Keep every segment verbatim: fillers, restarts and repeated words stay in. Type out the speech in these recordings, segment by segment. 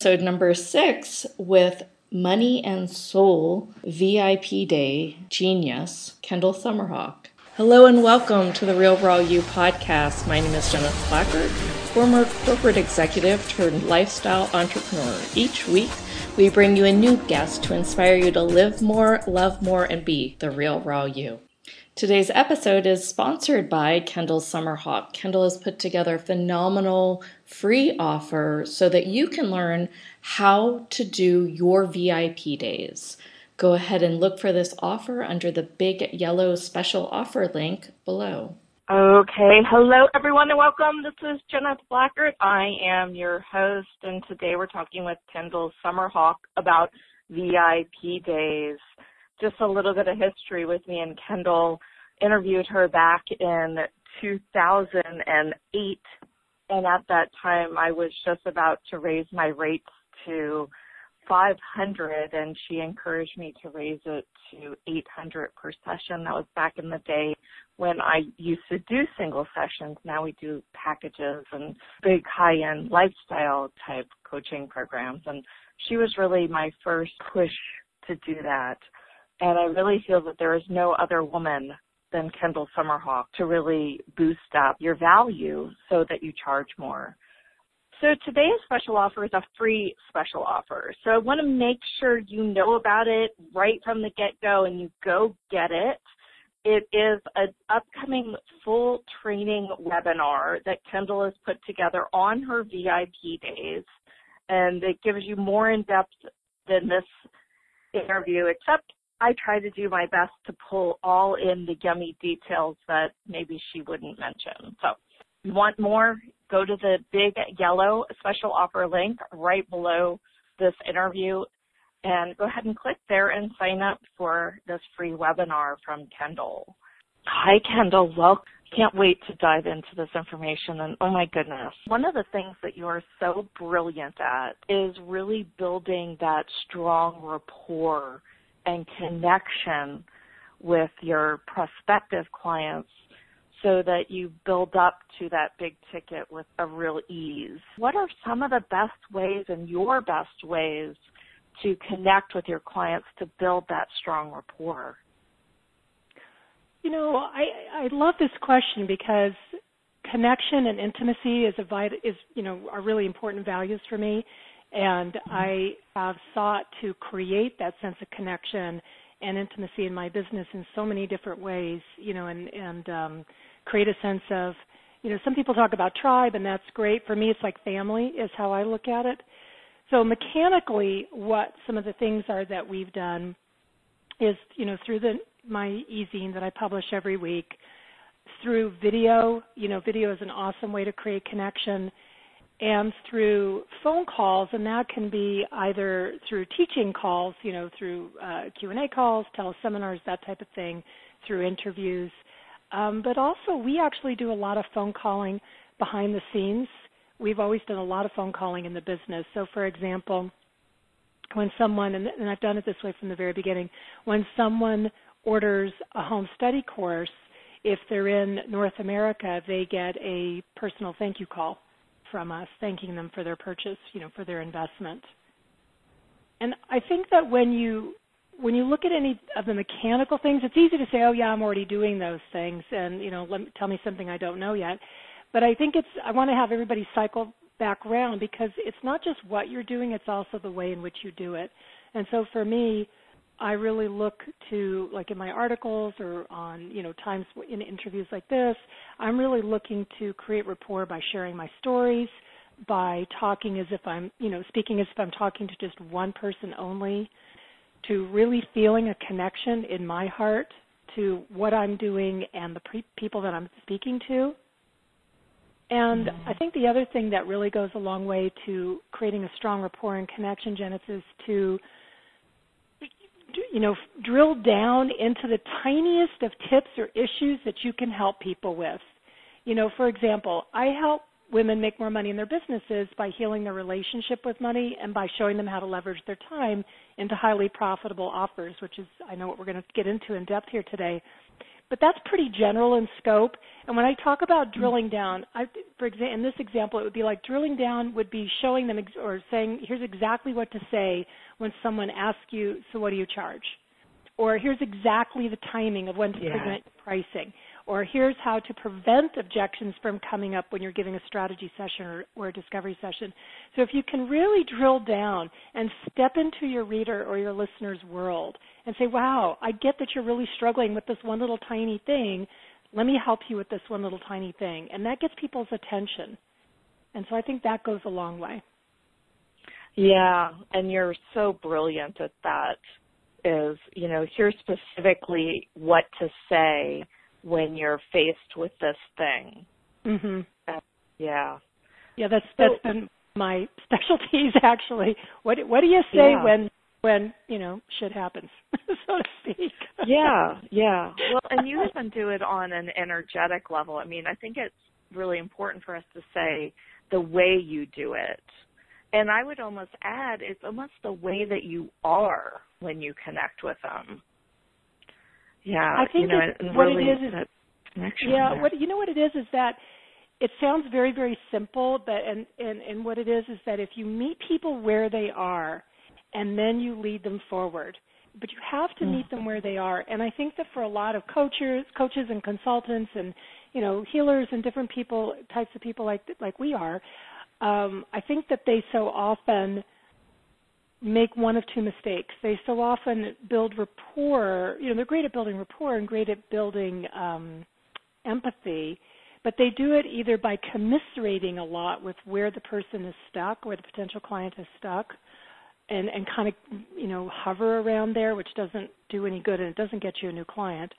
Episode number six with Money and Soul V I P Day Genius, Kendall Summerhawk. Hello and welcome to the Real Raw You podcast. My name is Jennifer Plackert, former corporate executive turned lifestyle entrepreneur. Each week, we bring you a new guest to inspire you to live more, love more, and be the real raw you. Today's episode is sponsored by Kendall Summerhawk. Kendall has put together a phenomenal free offer so that you can learn how to do your V I P days. Go ahead and look for this offer under the big yellow special offer link below. Okay, hello everyone and welcome. This is Jennifer Plackert. I am your host, and today we're talking with Kendall Summerhawk about V I P days. Just a little bit of history with me and Kendall. Interviewed her back in two thousand eight, and at that time I was just about to raise my rates to five hundred, and she encouraged me to raise it to eight hundred per session. That was back in the day when I used to do single sessions. Now we do packages and big high-end lifestyle type coaching programs, and she was really my first push to do that. And I really feel that there is no other woman than Kendall Summerhawk to really boost up your value so that you charge more. So today's special offer is a free special offer. So I want to make sure you know about it right from the get-go and you go get it. It is an upcoming full training webinar that Kendall has put together on her V I P days, and it gives you more in-depth than this interview, except I try to do my best to pull all in the yummy details that maybe she wouldn't mention. So if you want more, go to the big yellow special offer link right below this interview and go ahead and click there and sign up for this free webinar from Kendall. Hi, Kendall. Well, can't wait to dive into this information. And oh my goodness, one of the things that you are so brilliant at is really building that strong rapport and connection with your prospective clients so that you build up to that big ticket with a real ease. What are some of the best ways and your best ways to connect with your clients to build that strong rapport? You know, I, I love this question because connection and intimacy is a vit- is you know are really important values for me. And I have sought to create that sense of connection and intimacy in my business in so many different ways, you know, and, and um, create a sense of, you know, some people talk about tribe, and that's great. For me, it's like family is how I look at it. So mechanically, what some of the things are that we've done is, you know, through the my e-zine that I publish every week, through video, you know, video is an awesome way to create connection, and through phone calls, and that can be either through teaching calls, you know, through uh, Q and A calls, teleseminars, that type of thing, through interviews. Um, but also, we actually do a lot of phone calling behind the scenes. We've always done a lot of phone calling in the business. So, for example, when someone, and, and I've done it this way from the very beginning, when someone orders a home study course, if they're in North America, they get a personal thank you call from us, thanking them for their purchase, you know, for their investment. And I think that when you when you look at any of the mechanical things, it's easy to say, oh yeah, I'm already doing those things, and you know, let me, tell me something I don't know yet. But I think it's I want to have everybody cycle back around because it's not just what you're doing, it's also the way in which you do it. And so for me, I really look to, like in my articles or on, you know, times in interviews like this, I'm really looking to create rapport by sharing my stories, by talking as if I'm, you know, speaking as if I'm talking to just one person only, to really feeling a connection in my heart to what I'm doing and the pre- people that I'm speaking to. And mm-hmm. I think the other thing that really goes a long way to creating a strong rapport and connection, Janice, is to you know, drill down into the tiniest of tips or issues that you can help people with. You know, for example, I help women make more money in their businesses by healing their relationship with money and by showing them how to leverage their time into highly profitable offers, which is, I know what we're going to get into in depth here today. but that's pretty general in scope. And when I talk about drilling down, I, for example, in this example, it would be like drilling down would be showing them ex- or saying, here's exactly what to say when someone asks you, so what do you charge? Or here's exactly the timing of when to yeah. present pricing. Or here's how to prevent objections from coming up when you're giving a strategy session or, or a discovery session. So if you can really drill down and step into your reader or your listener's world and say, wow, I get that you're really struggling with this one little tiny thing. Let me help you with this one little tiny thing. And that gets people's attention. And so I think that goes a long way. Yeah, and you're so brilliant at that, is, you know, here's specifically what to say when you're faced with this thing. Mm-hmm. Uh, yeah. Yeah, that's that's so, been my specialties, actually. What what do you say yeah. when when you know shit happens, so to speak? yeah, yeah. Well, and you even do it on an energetic level. I mean, I think it's really important for us to say the way you do it. And I would almost add, it's almost the way that you are when you connect with them. Yeah, I think you know, it, what really, it is is that connection. Yeah, what you know what it is is that it sounds very, very simple, but and, and, and what it is is that if you meet people where they are and then you lead them forward, but you have to meet them where they are. And I think that for a lot of coaches, coaches and consultants and, you know, healers and different people, types of people like like we are, um, I think that they so often make one of two mistakes. They so often build rapport. You know, they're great at building rapport and great at building um, empathy, but they do it either by commiserating a lot with where the person is stuck, where the potential client is stuck, and, and kind of, you know, hover around there, which doesn't do any good and it doesn't get you a new client.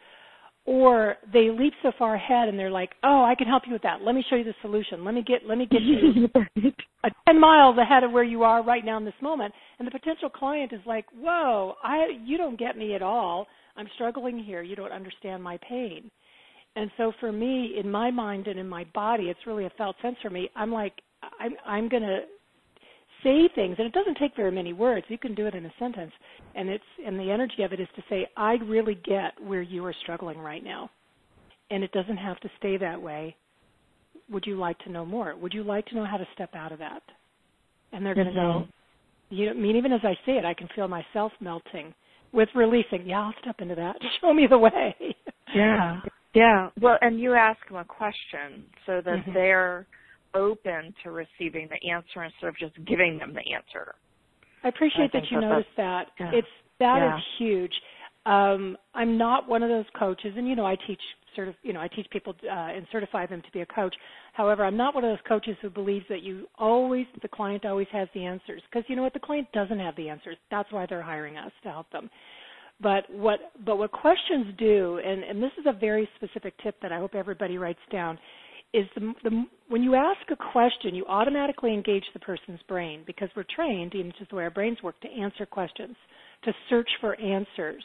Or they leap so far ahead and they're like, oh, I can help you with that. Let me show you the solution. Let me get let me get you a ten miles ahead of where you are right now in this moment. And the potential client is like, whoa, I you don't get me at all. I'm struggling here. You don't understand my pain. And so for me, in my mind and in my body, it's really a felt sense for me. I'm like, I'm, I'm going to say things, and it doesn't take very many words. You can do it in a sentence, and it's and the energy of it is to say, I really get where you are struggling right now, and it doesn't have to stay that way. Would you like to know more? Would you like to know how to step out of that? And they're going to mm-hmm. go, you know, I mean, even as I say it, I can feel myself melting with releasing. Yeah, I'll step into that. Show me the way. Yeah, yeah. Well, and you ask them a question so that mm-hmm. they're open to receiving the answer instead of just giving them the answer. I appreciate I that you that noticed that. Yeah. It's that yeah. is huge. Um, I'm not one of those coaches, and you know, I teach sort of, you know, I teach people uh, and certify them to be a coach. However, I'm not one of those coaches who believes that you always, the client always has the answers, because you know what, the client doesn't have the answers. That's why they're hiring us to help them. But what, but what questions do, and, and this is a very specific tip that I hope everybody writes down, is the, the, when you ask a question, you automatically engage the person's brain, because we're trained, and it's just the way our brains work, to answer questions, to search for answers.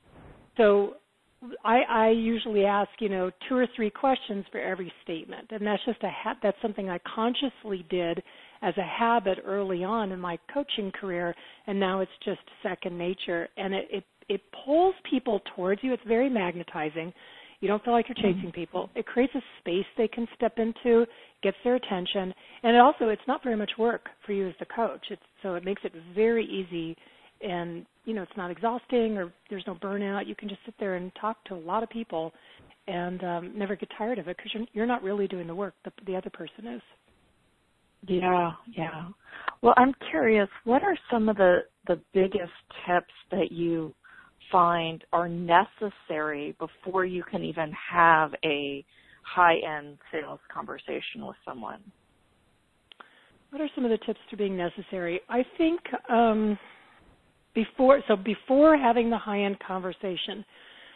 So I, I usually ask, you know, two or three questions for every statement, and that's just a ha- that's something I consciously did as a habit early on in my coaching career, and now it's just second nature, and it, it, it pulls people towards you. It's very magnetizing. You don't feel like you're chasing people. It creates a space they can step into, gets their attention, and it also, it's not very much work for you as the coach. It's, so it makes it very easy, and, you know, it's not exhausting or there's no burnout. You can just sit there and talk to a lot of people and um, never get tired of it, because you're, you're not really doing the work, the, the other person is. Yeah, yeah. Well, I'm curious, what are some of the, the biggest tips that you find are necessary before you can even have a high-end sales conversation with someone? What are some of the tips to being necessary? I think um, before, so before having the high-end conversation,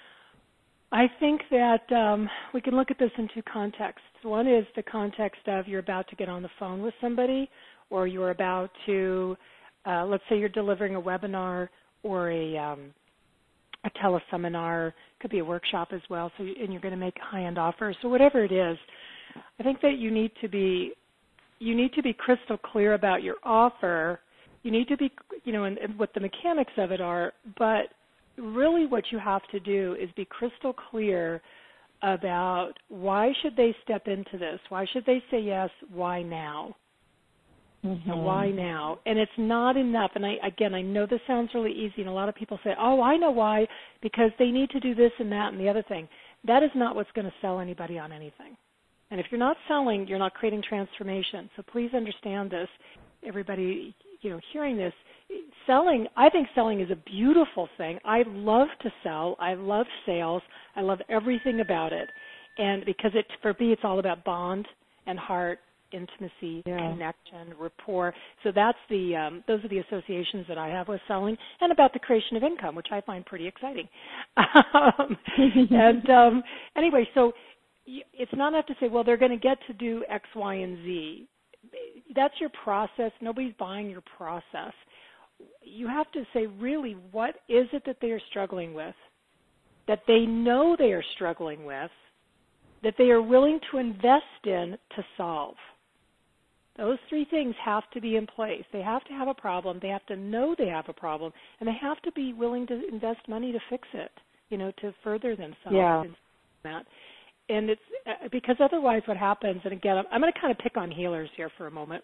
I think that um, we can look at this in two contexts. One is the context of you're about to get on the phone with somebody, or you're about to, uh, let's say you're delivering a webinar or a um, a teleseminar, could be a workshop as well, so you, and you're going to make a high-end offer. So whatever it is, I think that you need to be you need to be crystal clear about your offer. You need to be, you know, and, and what the mechanics of it are, but really what you have to do is be crystal clear about why should they step into this? Why should they say yes? Why now? Mm-hmm. And why now? And it's not enough. And I, again, I know this sounds really easy, and a lot of people say, oh, I know why, because they need to do this and that and the other thing. That is not what's going to sell anybody on anything. And if you're not selling, you're not creating transformation. So please understand this. Everybody, you know, hearing this, selling, I think selling is a beautiful thing. I love to sell. I love sales. I love everything about it. And because it, for me, it's all about bond and heart, intimacy, yeah. connection, rapport. So that's the, um, those are the associations that I have with selling, and about the creation of income, which I find pretty exciting. um, and um, anyway, so it's not enough to say, well, they're going to get to do X, Y, and Z. That's your process. Nobody's buying your process. You have to say, really, what is it that they are struggling with, that they know they are struggling with, that they are willing to invest in to solve. Those three things have to be in place. They have to have a problem. They have to know they have a problem, and they have to be willing to invest money to fix it, you know, to further themselves. Yeah. In that. And it's uh, because otherwise what happens, and again, I'm, I'm going to kind of pick on healers here for a moment.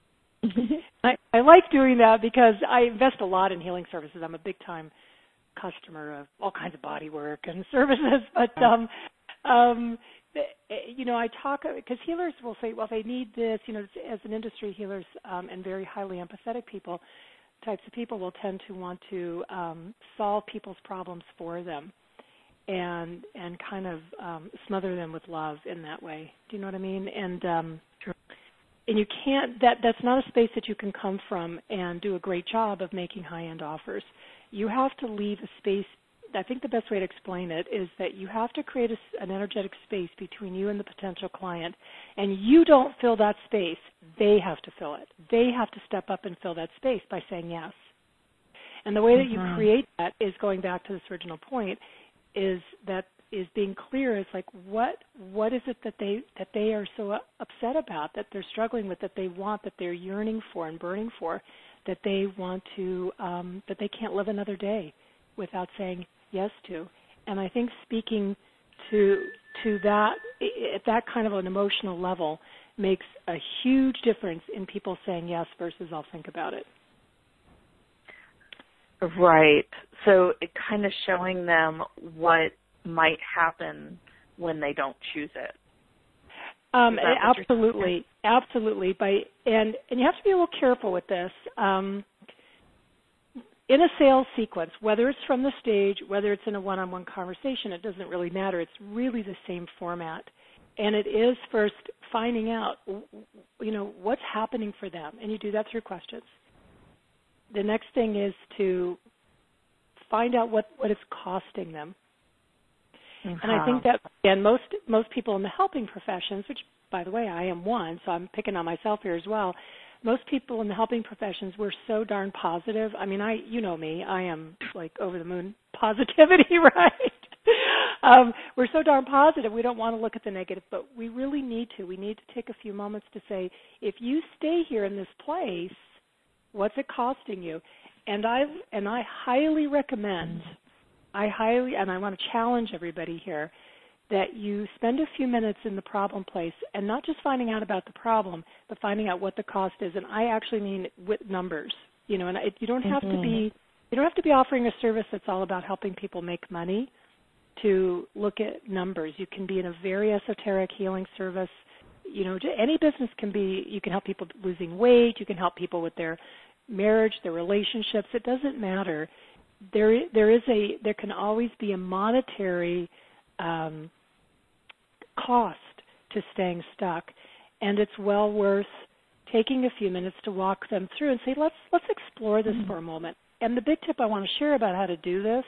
I, I like doing that because I invest a lot in healing services. I'm a big-time customer of all kinds of body work and services. But, um, um, you know, I talk, because healers will say, well, they need this, you know, as an industry, healers um, and very highly empathetic people, types of people will tend to want to um, solve people's problems for them and and kind of um, smother them with love in that way. Do you know what I mean? And um, sure. And you can't, that that's not a space that you can come from and do a great job of making high-end offers. You have to leave a space. I think the best way to explain it is that you have to create a, an energetic space between you and the potential client, and you don't fill that space. They have to fill it. They have to step up and fill that space by saying yes. And the way that mm-hmm. you create that is, going back to this original point, is that is being clear. Is like, what what is it that they that they are so upset about, that they're struggling with, that they want, that they're yearning for and burning for, that they want to um, that they can't live another day without saying yes to. And I think speaking to to that at that kind of an emotional level makes a huge difference in people saying yes versus I'll think about it. Right. So it kind of showing them what might happen when they don't choose it. Um, absolutely, absolutely. By and and you have to be a little careful with this. Um, in a sales sequence, whether it's from the stage, whether it's in a one-on-one conversation, it doesn't really matter. It's really the same format, and it is first finding out, you know, what's happening for them, and you do that through questions. The next thing is to find out what, what it's costing them. Mm-hmm. And I think that, again, most most people in the helping professions, which, by the way, I am one, so I'm picking on myself here as well, most people in the helping professions, we're so darn positive. I mean, I you know me, I am like over the moon positivity, right? um, we're so darn positive, we don't want to look at the negative, but we really need to. We need to take a few moments to say, if you stay here in this place, what's it costing you? And I and I highly recommend, I highly, and I want to challenge everybody here, that you spend a few minutes in the problem place and not just finding out about the problem, but finding out what the cost is. And I actually mean with numbers, you know. And it, you don't have mm-hmm. to be, you don't have to be offering a service that's all about helping people make money to look at numbers. You can be in a very esoteric healing service. You know, any business can be. You can help people losing weight. You can help people with their marriage, their relationships. It doesn't matter. There, there is a. There can always be a monetary um, cost to staying stuck, and it's well worth taking a few minutes to walk them through and say, let's let's explore this mm-hmm. for a moment. And the big tip I want to share about how to do this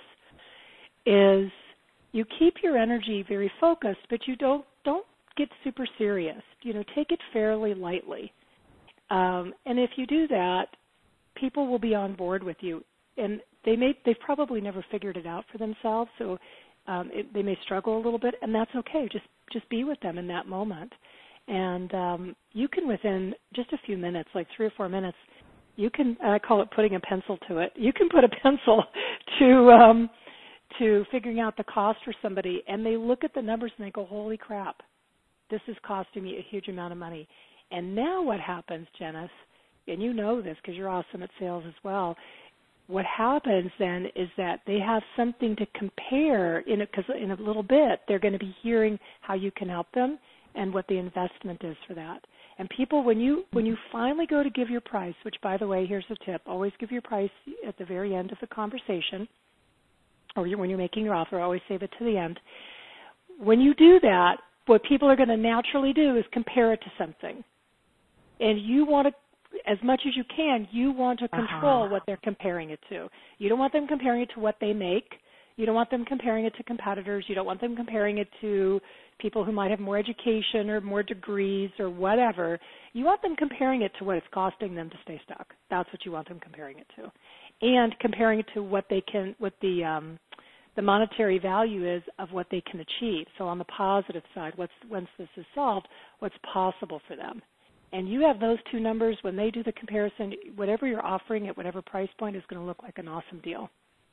is you keep your energy very focused, but you don't don't get super serious. You know, take it fairly lightly. Um, and if you do that, people will be on board with you. And they may they've probably never figured it out for themselves, so um, it, they may struggle a little bit, and that's okay. Just just be with them in that moment. And um, you can, within just a few minutes, like three or four minutes, you can, I call it putting a pencil to it, you can put a pencil to um, to figuring out the cost for somebody, and they look at the numbers and they go, holy crap, this is costing me a huge amount of money. And now what happens, Janice, and you know this because you're awesome at sales as well, what happens then is that they have something to compare, in because in a little bit they're going to be hearing how you can help them and what the investment is for that. And people, when you when you finally go to give your price, which, by the way, here's a tip, always give your price at the very end of the conversation, or when you're making your offer, always save it to the end. When you do that, what people are going to naturally do is compare it to something. And you want to, as much as you can, you want to control uh-huh. what they're comparing it to. You don't want them comparing it to what they make. You don't want them comparing it to competitors. You don't want them comparing it to people who might have more education or more degrees or whatever. You want them comparing it to what it's costing them to stay stuck. That's what you want them comparing it to. And comparing it to what they can, what the um, the monetary value is of what they can achieve. So on the positive side, what's, once this is solved, what's possible for them. And you have those two numbers. When they do the comparison, whatever you're offering at whatever price point is going to look like an awesome deal.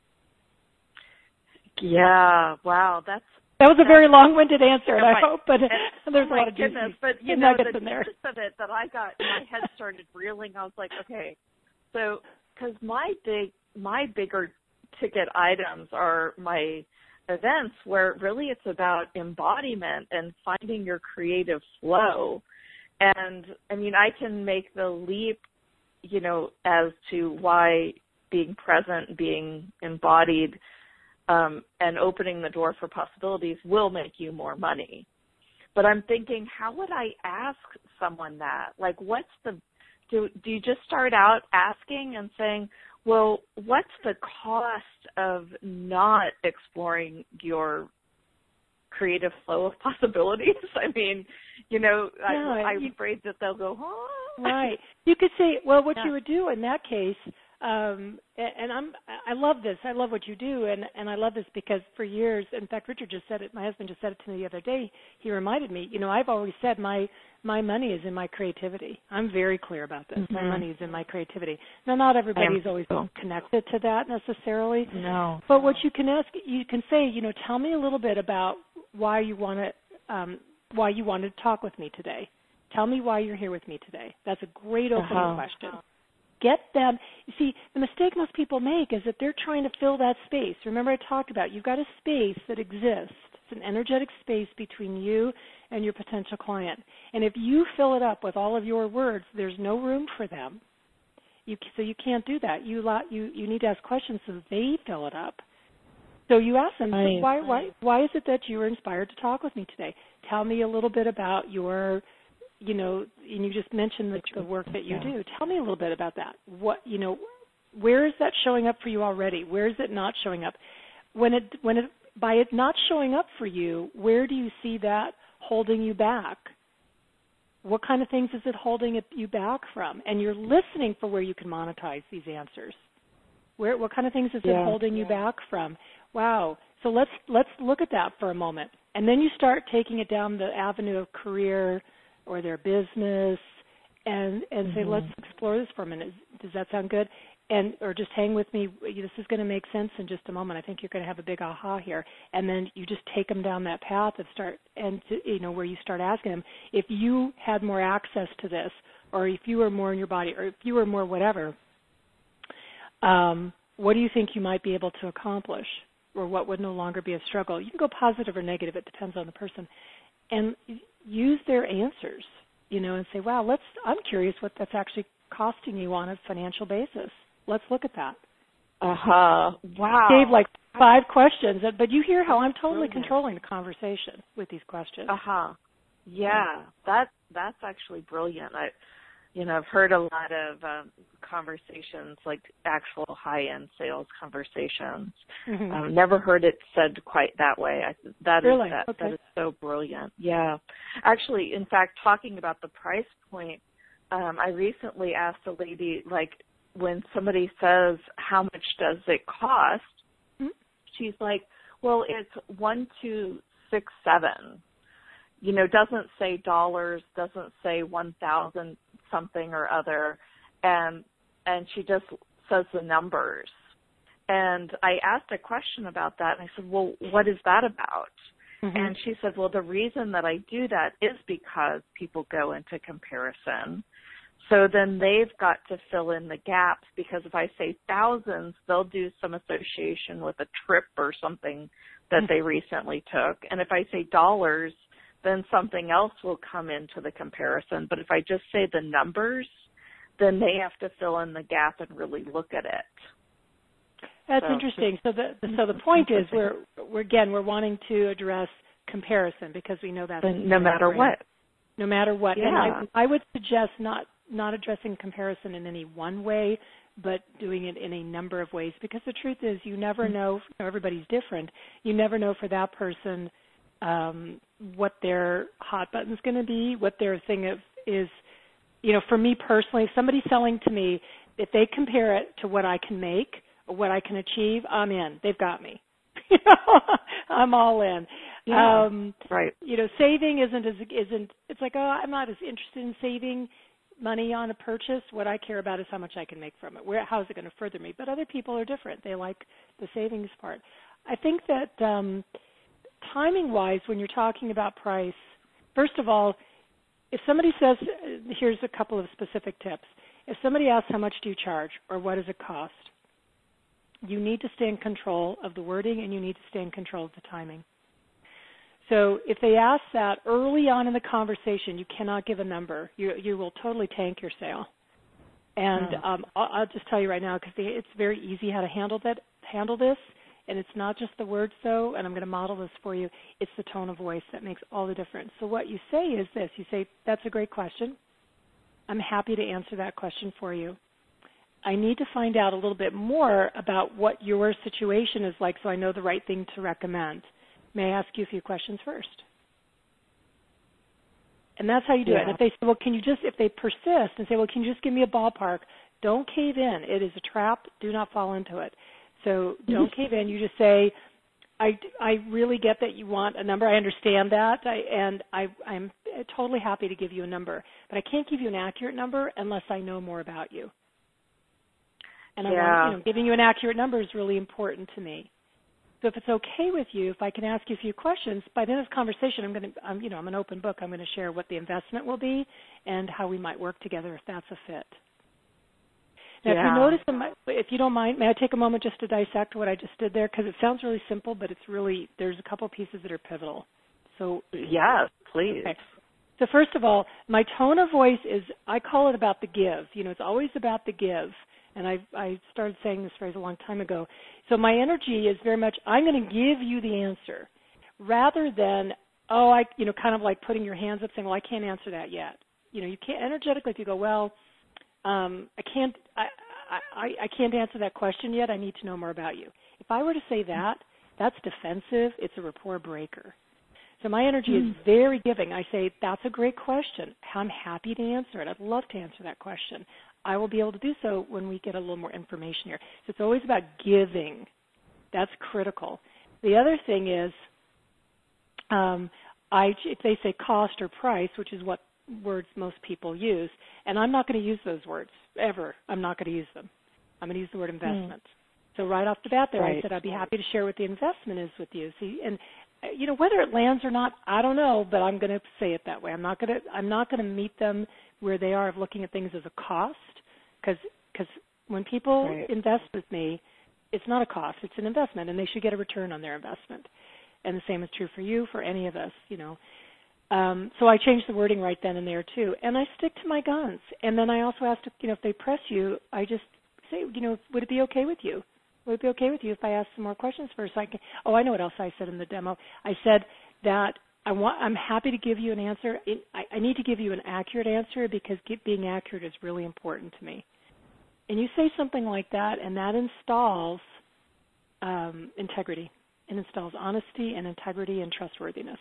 Yeah, wow, that's that was a very long-winded answer, and I my, hope, but and, there's oh a lot of goodness, juicy but you know, nuggets the in there. gist of it that I got, my head started reeling. I was like, okay, so because my big, my bigger ticket items are my events, where really it's about embodiment and finding your creative flow. And I mean, I can make the leap, you know, as to why being present, being embodied, um, and opening the door for possibilities will make you more money. But I'm thinking, how would I ask someone that? Like, what's the, do, do you just start out asking and saying, well, what's the cost of not exploring your creative flow of possibilities? I mean, you know, yeah, I, I'm you, afraid that they'll go, huh? Right. You could say, well, what yeah. you would do in that case, um, and I'm, I love this. I love what you do, and, and I love this because for years, in fact, Richard just said it. My husband just said it to me the other day. He reminded me, you know, I've always said my my money is in my creativity. I'm very clear about this. Mm-hmm. My money is in my creativity. Now, not everybody's always so. connected to that necessarily. No. But what you can ask, you can say, you know, tell me a little bit about why you want to, um, why you wanted to talk with me today. Tell me why you're here with me today. That's a great opening uh-huh. question. Get them. You see, the mistake most people make is that they're trying to fill that space. Remember I talked about you've got a space that exists. It's an energetic space between you and your potential client. And if you fill it up with all of your words, there's no room for them. You, so you can't do that. You, you, you need to ask questions so they fill it up. So you ask them, right. why, why, why is it that you were inspired to talk with me today? Tell me a little bit about your, you know, and you just mentioned the, the work that you do. Tell me a little bit about that. What, you know, where is that showing up for you already? Where is it not showing up? When it, when it, by it not showing up for you, where do you see that holding you back? What kind of things is it holding it, you back from? And you're listening for where you can monetize these answers. Where, what kind of things is yeah. it holding yeah. you back from? Wow. So let's let's look at that for a moment. And then you start taking it down the avenue of career or their business and, and mm-hmm. say, let's explore this for a minute. Does that sound good? And or just hang with me. This is going to make sense in just a moment. I think you're going to have a big aha here. And then you just take them down that path and start, and to, you know, where you start asking them, if you had more access to this, or if you were more in your body, or if you were more whatever, um, what do you think you might be able to accomplish? Or what would no longer be a struggle? You can go positive or negative. It depends on the person. And use their answers, you know, and say, wow, let's, I'm curious what that's actually costing you on a financial basis. Let's look at that. Uh-huh. Wow. Gave like five questions, but you hear how I'm totally Brilliant. controlling the conversation with these questions. Uh-huh. Yeah, that, that's actually brilliant. I, you know, I've heard a lot of um, conversations, like actual high-end sales conversations. Mm-hmm. Um, never heard it said quite that way. I, that really? is that, okay. that is so brilliant. Yeah. Actually, in fact, talking about the price point, um, I recently asked a lady, like, when somebody says, how much does it cost? Mm-hmm. She's like, well, it's one two six seven. You know, doesn't say dollars, doesn't say one thousand something or other, and and she just says the numbers. And I asked a question about that, and I said, well, what is that about? Mm-hmm. And she said, well, the reason that I do that is because people go into comparison. So then they've got to fill in the gaps, because if I say thousands, they'll do some association with a trip or something that they recently took. And if I say dollars, then something else will come into the comparison. But if I just say the numbers, then they have to fill in the gap and really look at it. That's so. interesting. So the so the point is, we're we're again we're wanting to address comparison, because we know that's no matter what. No matter what. Yeah. And I, I would suggest not not addressing comparison in any one way, but doing it in a number of ways, because the truth is, you never know. You know, everybody's different. You never know for that person um, what their hot button's going to be, what their thing of, is. You know, for me personally, if somebody's selling to me, if they compare it to what I can make or what I can achieve, I'm in. They've got me. You know, I'm all in. Yeah, um, right. You know, saving isn't as isn't. It's like, oh, I'm not as interested in saving money on a purchase. What I care about is how much I can make from it. Where, how is it going to further me? But other people are different. They like the savings part. I think that um, timing-wise, when you're talking about price, first of all, if somebody says, here's a couple of specific tips. If somebody asks how much do you charge or what does it cost, you need to stay in control of the wording, and you need to stay in control of the timing. So if they ask that early on in the conversation, you cannot give a number. You, you will totally tank your sale. And oh. um, I'll, I'll just tell you right now, because it's very easy how to handle that, handle this. And it's not just the words, though, and I'm going to model this for you. It's the tone of voice that makes all the difference. So what you say is this. You say, that's a great question. I'm happy to answer that question for you. I need to find out a little bit more about what your situation is like so I know the right thing to recommend. May I ask you a few questions first? And that's how you do yeah. it. And if they say, well, can you just, if they persist and say, well, can you just give me a ballpark? Don't cave in. It is a trap. Do not fall into it. So don't cave in. You just say, I, I really get that you want a number. I understand that, I, and I, I'm totally happy to give you a number. But I can't give you an accurate number unless I know more about you. And I yeah. want, you know, giving you an accurate number is really important to me. So if it's okay with you, if I can ask you a few questions, by the end of this conversation, I'm going to, I'm, you know, I'm an open book. I'm going to share what the investment will be and how we might work together if that's a fit. Now, yeah. if you notice, in my, if you don't mind, may I take a moment just to dissect what I just did there? Because it sounds really simple, but it's really, there's a couple pieces that are pivotal. So yes, please. Okay. So first of all, my tone of voice is, I call it about the give. You know, it's always about the give. And I, I started saying this phrase a long time ago. So my energy is very much, I'm going to give you the answer, rather than, oh, I, you know, kind of like putting your hands up saying, well, I can't answer that yet. You know, you can't, energetically, if you go, well, um, I can't, I, I, I can't answer that question yet. I need to know more about you. If I were to say that, that's defensive. It's a rapport breaker. So my energy mm. is very giving. I say, that's a great question. I'm happy to answer it. I'd love to answer that question. I will be able to do so when we get a little more information here. So it's always about giving. That's critical. The other thing is, um, I, if they say cost or price, which is what words most people use, and I'm not going to use those words ever. I'm not going to use them. I'm going to use the word investment. Mm. So right off the bat there, right. I said I'd be happy to share what the investment is with you. See, and you know, whether it lands or not, I don't know, but I'm going to say it that way. I'm not going to. I'm not going to meet them where they are of looking at things as a cost, because because when people right. invest with me, it's not a cost. It's an investment, and they should get a return on their investment. And the same is true for you, for any of us, you know. Um, so I changed the wording right then and there too, and I stick to my guns. And then I also asked, you know, if they press you, I just say, you know, would it be okay with you? Would it be okay with you if I asked some more questions first? I can, oh, I know what else I said in the demo. I said that I want, I'm happy to give you an answer. It, I, I need to give you an accurate answer because get, being accurate is really important to me. And you say something like that, and that installs um, integrity. It installs honesty and integrity and trustworthiness.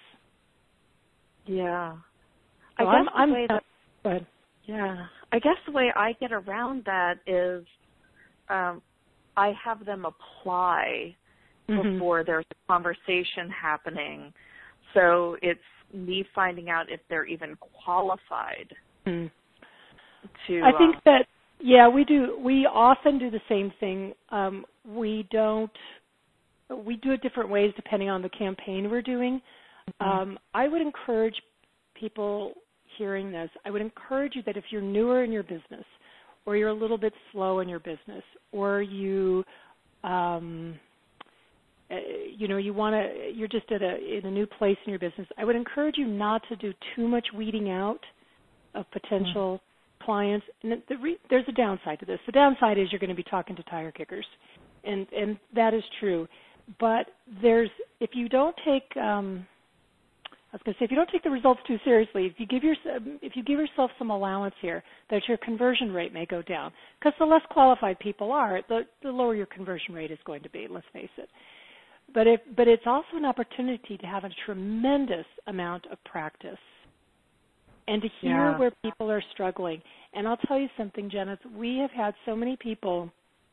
Yeah. So I guess I'm, the way I'm, that, go ahead. Yeah. I guess the way I get around that is um, I have them apply mm-hmm. before there's a conversation happening. So it's me finding out if they're even qualified mm. to. I think uh, that Yeah, we do. We often do the same thing. Um, we don't. We do it different ways depending on the campaign we're doing. Mm-hmm. Um, I would encourage people hearing this. I would encourage you that if you're newer in your business, or you're a little bit slow in your business, or you, um, you know, you want to, you're just at a in a new place in your business. I would encourage you not to do too much weeding out of potential mm-hmm. clients. And the re, there's a downside to this. The downside is you're going to be talking to tire kickers, and and that is true. But there's if you don't take um, I was going to say, if you don't take the results too seriously, if you give your, if you give yourself some allowance here, that your conversion rate may go down. Because the less qualified people are, the, the lower your conversion rate is going to be, let's face it. But, if, but it's also an opportunity to have a tremendous amount of practice and to hear yeah. where people are struggling. And I'll tell you something, Jenna, we have had so many people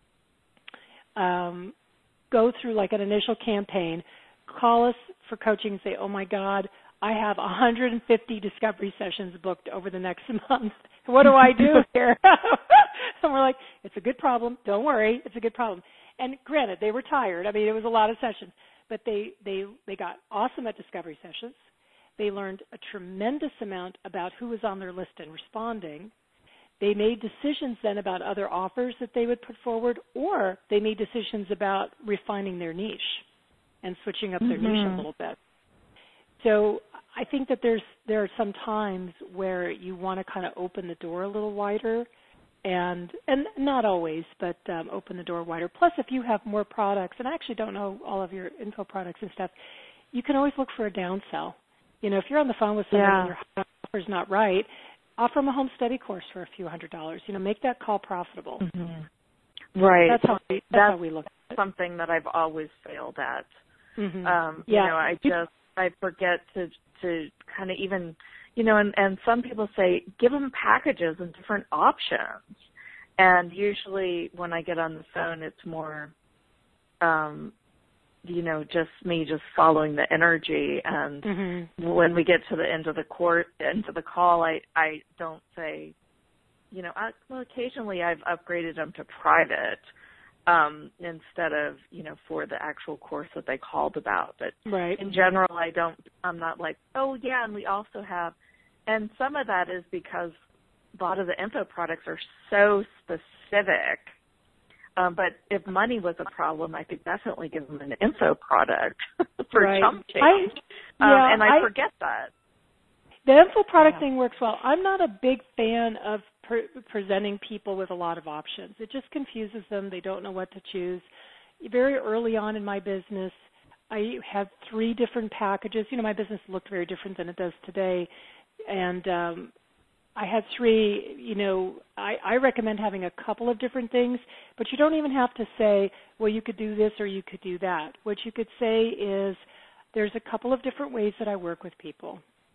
um, go through like an initial campaign, call us for coaching and say, oh my God, I have one hundred fifty discovery sessions booked over the next month. What do I do here? And we're like, it's a good problem. Don't worry. It's a good problem. And granted, they were tired. I mean, it was a lot of sessions. But they, they, they got awesome at discovery sessions. They learned a tremendous amount about who was on their list and responding. They made decisions then about other offers that they would put forward, or they made decisions about refining their niche and switching up their mm-hmm. niche a little bit. So I think that there's there are some times where you want to kind of open the door a little wider, and and not always, but um, open the door wider. Plus, if you have more products, and I actually don't know all of your info products and stuff, you can always look for a downsell. You know, if you're on the phone with somebody yeah. and your offer's not right, offer them a home study course for a few hundred dollars. You know, make that call profitable. Mm-hmm. Right. That's how we, that's, that's how we look at it. Something that I've always failed at. Mm-hmm. Um, yeah. You know, I just I forget to to kind of even, you know, and, and some people say give them packages and different options. And usually when I get on the phone, it's more, um, you know, just me just following the energy. And mm-hmm. when we get to the end of the court, end of the call, I, I don't say, you know, I, well, occasionally I've upgraded them to private. Um, instead of, you know, for the actual course that they called about. But right. in general, I don't, I'm not like, oh, yeah, and we also have, and some of that is because a lot of the info products are so specific. Um, but if money was a problem, I could definitely give them an info product for right. chump change. I, yeah, um, and I, I forget that. The info product yeah. thing works well. I'm not a big fan of pre- presenting people with a lot of options. It just confuses them. They don't know what to choose. Very early on in my business, I had three different packages. You know, my business looked very different than it does today. And um, I had three, you know, I, I recommend having a couple of different things, but you don't even have to say, well, you could do this or you could do that. What you could say is, there's a couple of different ways that I work with people.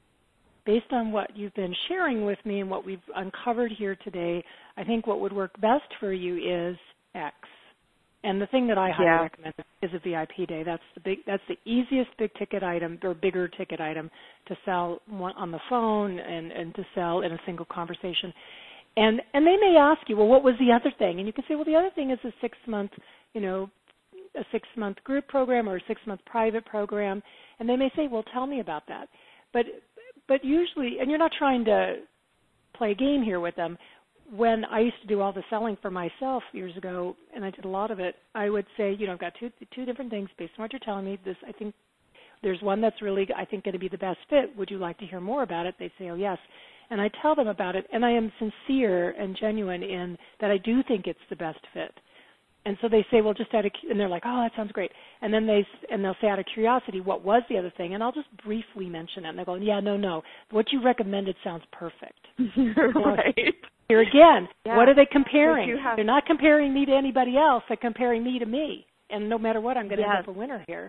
Based on what you've been sharing with me and what we've uncovered here today, I think what would work best for you is X. And the thing that I highly yeah. recommend is a V I P day. That's the big, that's the easiest big ticket item or bigger ticket item to sell on the phone and, and to sell in a single conversation. And and they may ask you, well, what was the other thing? And you can say, well, the other thing is a six month, you know, a six month group program or a six month private program. And they may say, well, tell me about that. But But usually, and you're not trying to play a game here with them, when I used to do all the selling for myself years ago, and I did a lot of it, I would say, you know, I've got two two different things based on what you're telling me. This, I think, there's one that's really, I think, going to be the best fit. Would you like to hear more about it? They say, oh, yes. And I tell them about it, and I am sincere and genuine in that I do think it's the best fit. And so they say, well, just out of, and they're like, oh, that sounds great. And then they, and they'll say out of curiosity, what was the other thing? And I'll just briefly mention it. And they go, yeah, no, no. What you recommended sounds perfect. Right. Here again, yeah. What are they comparing? Have... They're not comparing me to anybody else. They're comparing me to me. And no matter what, I'm going to yes. end up a winner here.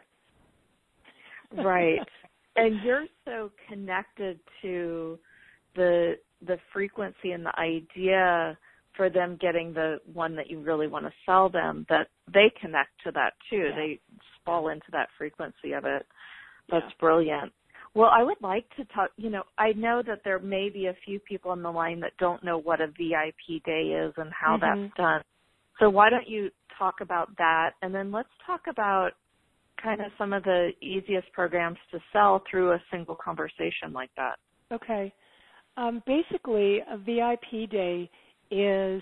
Right. And you're so connected to the the frequency and the idea for them getting the one that you really want to sell them, that they connect to that too. Yeah. They fall into that frequency of it. That's yeah. brilliant. Well, I would like to talk, you know, I know that there may be a few people on the line that don't know what a V I P day is and how mm-hmm. that's done. So why don't you talk about that, and then let's talk about kind of some of the easiest programs to sell through a single conversation like that. Okay. Um, basically, a V I P day is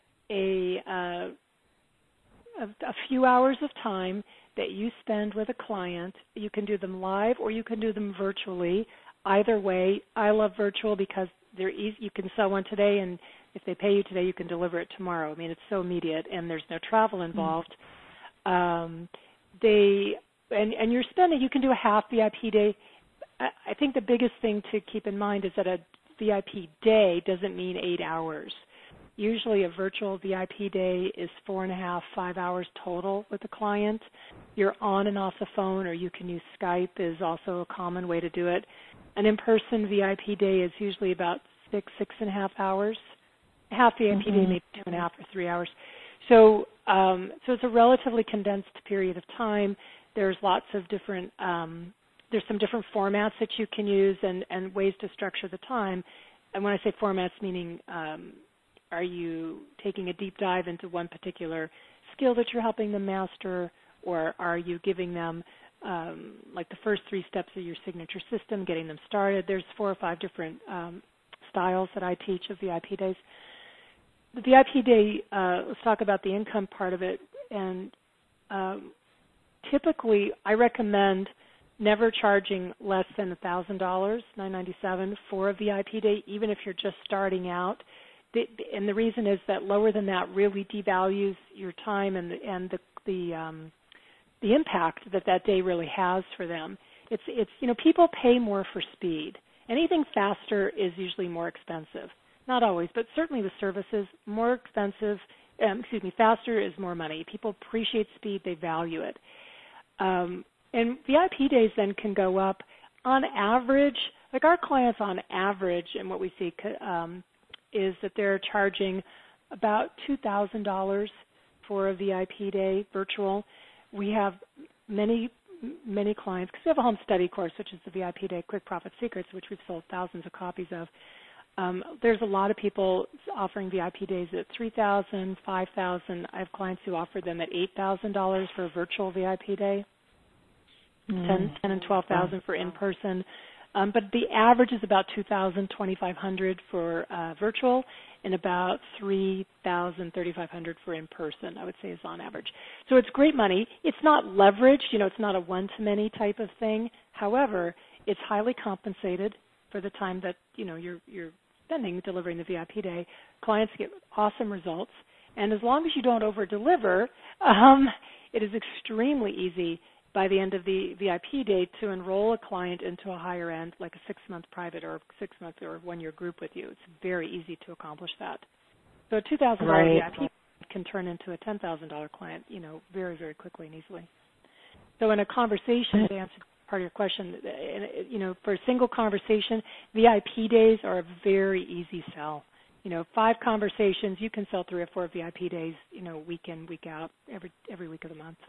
a, uh, a, a few hours of time that you spend with a client. You can do them live or you can do them virtually. Either way, I love virtual because they're easy. You can sell one today, and if they pay you today, you can deliver it tomorrow. I mean, it's so immediate, and there's no travel involved. Mm-hmm. Um, they and, and you're spending. You can do a half V I P day. I, I think the biggest thing to keep in mind is that a V I P day doesn't mean eight hours. Usually a virtual V I P day is four and a half, five hours total with the client. You're on and off the phone, or you can use Skype is also a common way to do it. An in-person V I P day is usually about six, six and a half hours. Half V I P mm-hmm. day, maybe two and a half or three hours. So, um, so it's a relatively condensed period of time. There's lots of different, um, there's some different formats that you can use and, and ways to structure the time. And when I say formats, meaning um, are you taking a deep dive into one particular skill that you're helping them master, or are you giving them um, like the first three steps of your signature system, getting them started? There's four or five different um, styles that I teach of V I P days. The V I P day, uh, let's talk about the income part of it. And um, typically, I recommend never charging less than one thousand dollars, nine hundred ninety-seven dollars for a V I P day, even if you're just starting out. The, and the reason is that lower than that really devalues your time and the, and the the, um, the impact that that day really has for them. It's it's you know people pay more for speed. Anything faster is usually more expensive. Not always, but certainly with services, more expensive. Um, excuse me, faster is more money. People appreciate speed; they value it. Um, and V I P days then can go up on average. Like our clients on average, and what we see um, is that they're charging about two thousand dollars for a V I P day virtual. We have many, many clients, because we have a home study course, which is the V I P Day Quick Profit Secrets, which we've sold thousands of copies of. Um, there's a lot of people offering V I P days at three thousand dollars, five thousand dollars. I have clients who offer them at eight thousand dollars for a virtual V I P day, mm. ten, ten and twelve thousand dollars for in-person. Um, but the average is about two thousand dollars, twenty-five hundred dollars for uh, virtual, and about three thousand dollars, thirty-five hundred dollars for in-person, I would say is on average. So it's great money. It's not leveraged. You know, it's not a one-to-many type of thing. However, it's highly compensated for the time that, you know, you're, you're spending delivering the V I P day. Clients get awesome results. And as long as you don't over-deliver, um, it is extremely easy by the end of the V I P day to enroll a client into a higher end, like a six-month private or six-month or one-year group with you. It's very easy to accomplish that. So a two thousand dollars right. V I P can turn into a ten thousand dollars client, you know, very, very quickly and easily. So in a conversation, to answer part of your question, you know, for a single conversation, V I P days are a very easy sell. You know, five conversations, you can sell three or four V I P days, you know, week in, week out, every every week of the month.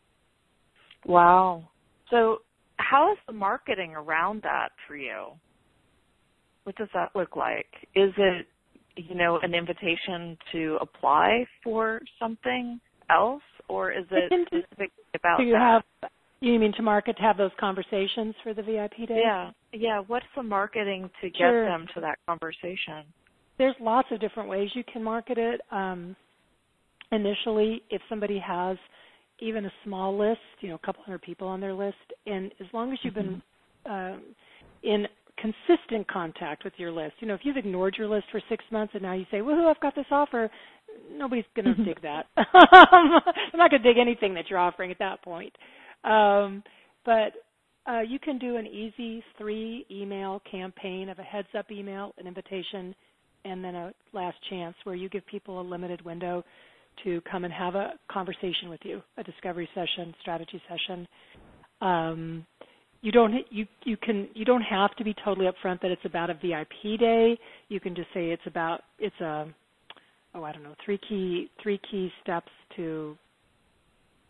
Wow. So how is the marketing around that for you? What does that look like? Is it, you know, an invitation to apply for something else, or is it specific about do you that? Have, you mean to market, to have those conversations for the V I P day? Yeah. Yeah. What's the marketing to get sure. them to that conversation? There's lots of different ways you can market it. Um, initially, if somebody has even a small list, you know, a couple hundred people on their list, and as long as you've been um, in consistent contact with your list, you know, if you've ignored your list for six months and now you say, woohoo, I've got this offer, nobody's going to dig that. I'm not going to dig anything that you're offering at that point. Um, but uh, you can do an easy three-email campaign of a heads-up email, an invitation, and then a last chance where you give people a limited window to come and have a conversation with you, a discovery session, strategy session. Um, you don't you you can you don't have to be totally upfront that it's about a V I P day. You can just say it's about it's a oh I don't know three key three key steps to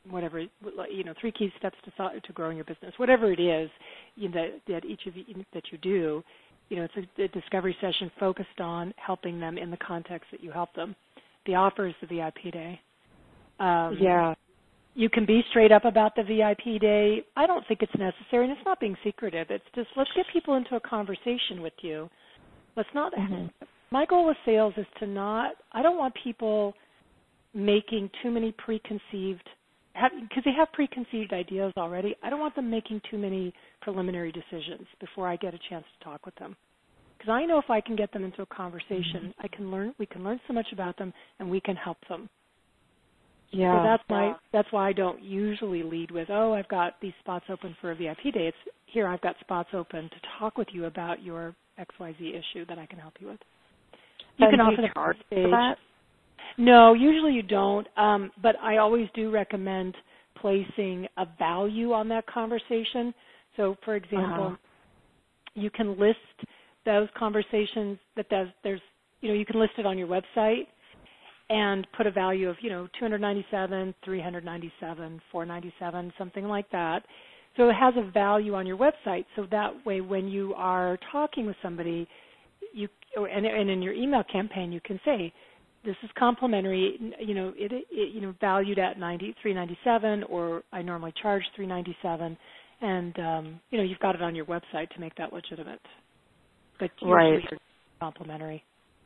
whatever, you know, three key steps to thought, to growing your business, whatever it is, you know, that, that each of you that you do, you know, it's a, a discovery session focused on helping them in the context that you help them. The offer is the V I P day. Um, yeah. You can be straight up about the V I P day. I don't think it's necessary, and it's not being secretive. It's just let's get people into a conversation with you. Let's not. Mm-hmm. My goal with sales is to not. I don't want people making too many preconceived, because they have preconceived ideas already. I don't want them making too many preliminary decisions before I get a chance to talk with them. Because I know if I can get them into a conversation, I can learn. We can learn so much about them, and we can help them. Yeah. So that's my. Yeah. That's why I don't usually lead with, oh, I've got these spots open for a V I P day. It's here. I've got spots open to talk with you about your X Y Z issue that I can help you with. You and can do offer you the charge stage. for that? No, usually you don't. Um, but I always do recommend placing a value on that conversation. So, for example, Uh-huh. you can list those conversations that there's, there's, you know, you can list it on your website and put a value of, you know, two hundred ninety-seven, three hundred ninety-seven, four hundred ninety-seven, something like that. So it has a value on your website. So that way, when you are talking with somebody, you and, and in your email campaign, you can say, "This is complimentary. You know, it, it you know valued at three ninety-seven, or I normally charge three ninety-seven." And um, you know, you've got it on your website to make that legitimate. But usually Right. it's complimentary.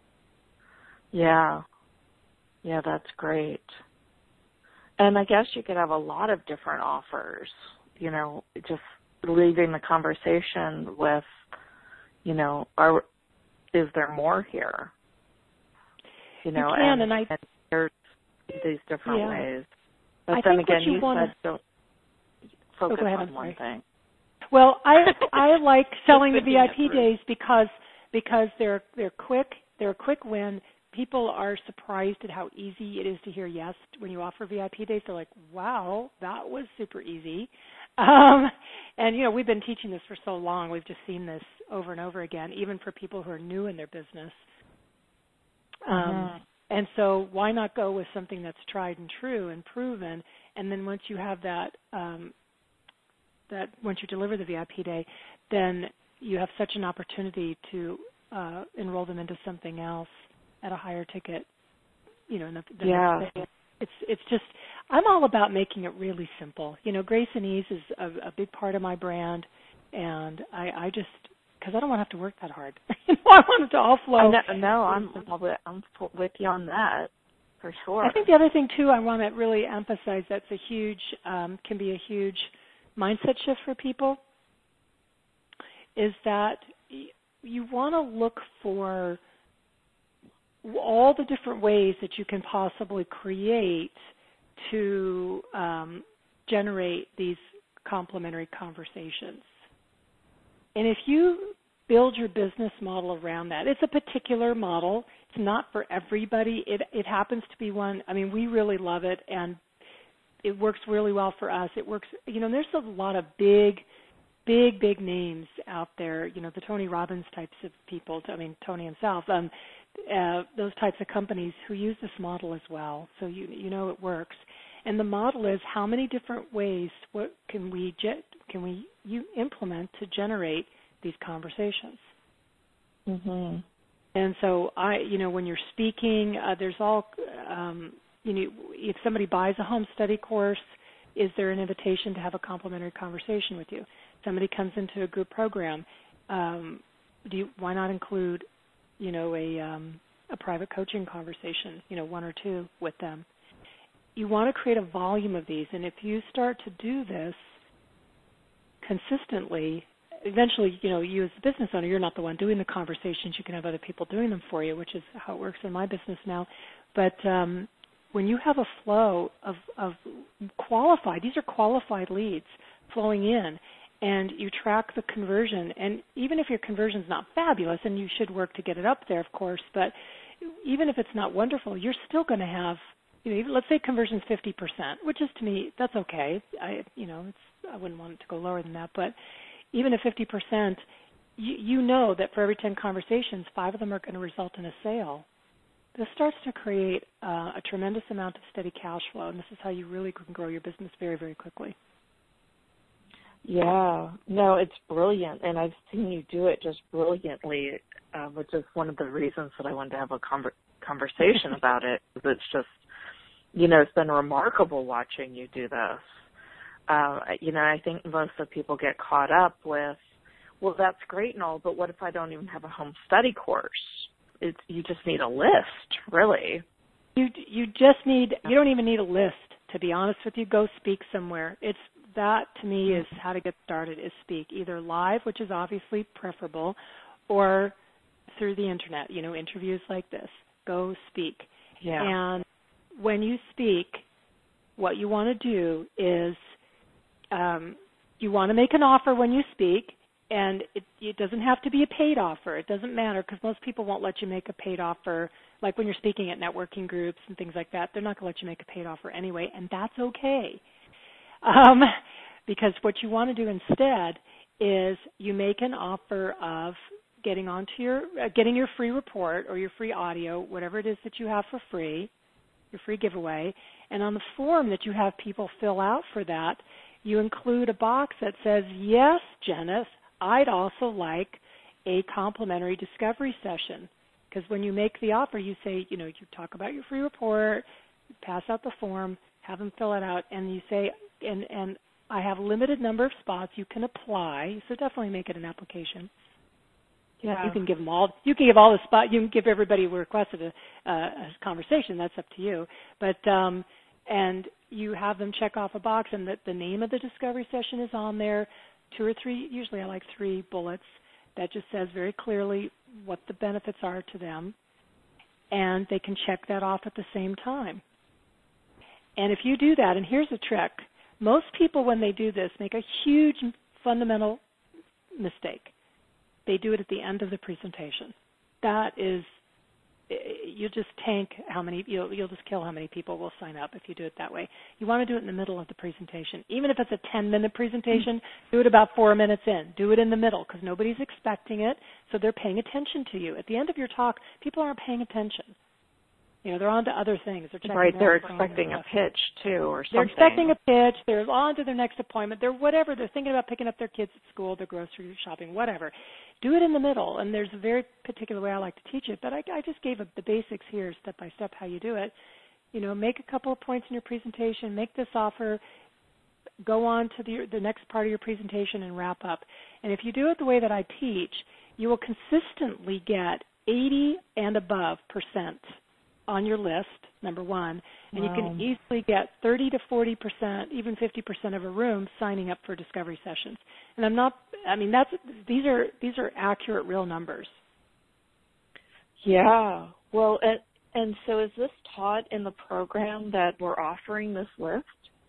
Yeah. Yeah, that's great. And I guess you could have a lot of different offers, you know, just leaving the conversation with, you know, are, is there more here? You know, you can, and, and I and there's these different yeah. ways. But I then think again, what you, you wanna, said don't focus oh, go ahead, on I'm one sorry. thing. Well, I I like selling the Thinking V I it P through. days because because they're they're quick, they're a quick win. People are surprised at how easy it is to hear yes when you offer V I P days. They're like, wow, that was super easy. Um, and, you know, we've been teaching this for so long. We've just seen this over and over again, even for people who are new in their business. Um, Mm-hmm. and so why not go with something that's tried and true and proven? And then once you have that, um, that once you deliver the V I P day, then you have such an opportunity to uh, enroll them into something else at a higher ticket, you know, the, the Yeah. next day. It's it's just, I'm all about making it really simple. You know, Grace and Ease is a, a big part of my brand, and I, I just, because I don't want to have to work that hard. You know, I want it to all flow. I know, no, I'm I'm with you on that, for sure. I think the other thing, too, I want to really emphasize that's a huge, um, can be a huge mindset shift for people, is that y- you want to look for all the different ways that you can possibly create to um, generate these complementary conversations. And if you build your business model around that, it's a particular model. It's not for everybody. It, it happens to be one. I mean, we really love it, and it works really well for us. It works, you know, there's a lot of big, big, big names out there, you know, the Tony Robbins types of people, I mean, Tony himself, um, uh, those types of companies who use this model as well. So you you know it works. And the model is how many different ways what can we ge- can we you implement to generate these conversations. Mm-hmm. And so I, you know, when you're speaking, uh, there's all, um, you know, if somebody buys a home study course, is there an invitation to have a complimentary conversation with you? Somebody comes into a group program, um, do you, why not include, you know, a um, a private coaching conversation, you know, one or two with them? You want to create a volume of these, and if you start to do this consistently, eventually, you know, you as the business owner, you're not the one doing the conversations. You can have other people doing them for you, which is how it works in my business now. But um, when you have a flow of, of qualified, these are qualified leads flowing in, and you track the conversion, and even if your conversion's not fabulous, and you should work to get it up there, of course, but even if it's not wonderful, you're still going to have, you know, even, let's say conversion's fifty percent, which is, to me, that's okay. I, you know, it's, I wouldn't want it to go lower than that, but even at fifty percent, you, you know that for every ten conversations, five of them are going to result in a sale. this starts to create uh, a tremendous amount of steady cash flow, and this is how you really can grow your business very, very quickly. Yeah, no, it's brilliant, and I've seen you do it just brilliantly, uh, which is one of the reasons that I wanted to have a conver- conversation about it. It's just, you know, it's been remarkable watching you do this. Uh, you know, I think most of the people get caught up with, well, that's great and all, but what if I don't even have a home study course? It's, you just need a list, really. You you just need, you don't even need a list, to be honest with you. Go speak somewhere. It's That, to me, is how to get started, is speak, either live, which is obviously preferable, or through the Internet, you know, interviews like this. Go speak. Yeah. And when you speak, what you want to do is um, you want to make an offer when you speak, and it, it doesn't have to be a paid offer. It doesn't matter, because most people won't let you make a paid offer. Like when you're speaking at networking groups and things like that, they're not going to let you make a paid offer anyway, and that's okay. Um, because what you want to do instead is you make an offer of getting onto your, uh, getting your free report or your free audio, whatever it is that you have for free, your free giveaway, and on the form that you have people fill out for that, you include a box that says, yes, Janice, I'd also like a complimentary discovery session. Because when you make the offer, you say, you know, you talk about your free report, you pass out the form, have them fill it out, and you say, and, and I have a limited number of spots. You can apply, so definitely make it an application. Yeah. You can give them all. You can give all the spot. You can give everybody who requested a, uh, a conversation. That's up to you. But um, and you have them check off a box, and the, the name of the discovery session is on there. Two or three. Usually, I like three bullets that just says very clearly what the benefits are to them, and they can check that off at the same time. And if you do that, and here's a trick. Most people, when they do this, make a huge fundamental mistake. They do it at the end of the presentation. That is, you just tank how many, you'll, you'll just kill how many people will sign up if you do it that way. You want to do it in the middle of the presentation. Even if it's a ten-minute presentation, do it about four minutes in. Do it in the middle, because nobody's expecting it, so they're paying attention to you. At the end of your talk, people aren't paying attention. You know, they're on to other things. They're checking right, they're phone expecting a pitch, too, or They're something. expecting a pitch. They're on to their next appointment. They're whatever. They're thinking about picking up their kids at school, their grocery shopping, whatever. Do it in the middle, and there's a very particular way I like to teach it, but I, I just gave a, the basics here, step by step, how you do it. You know, make a couple of points in your presentation, make this offer, go on to the, the next part of your presentation and wrap up. And if you do it the way that I teach, you will consistently get eighty and above percent on your list, number one, and wow. You can easily get thirty to forty percent, even fifty percent of a room signing up for discovery sessions. And I'm not, I mean, that's, these are, these are accurate, real numbers. Yeah. Well, and, and so is this taught in the program that we're offering this list?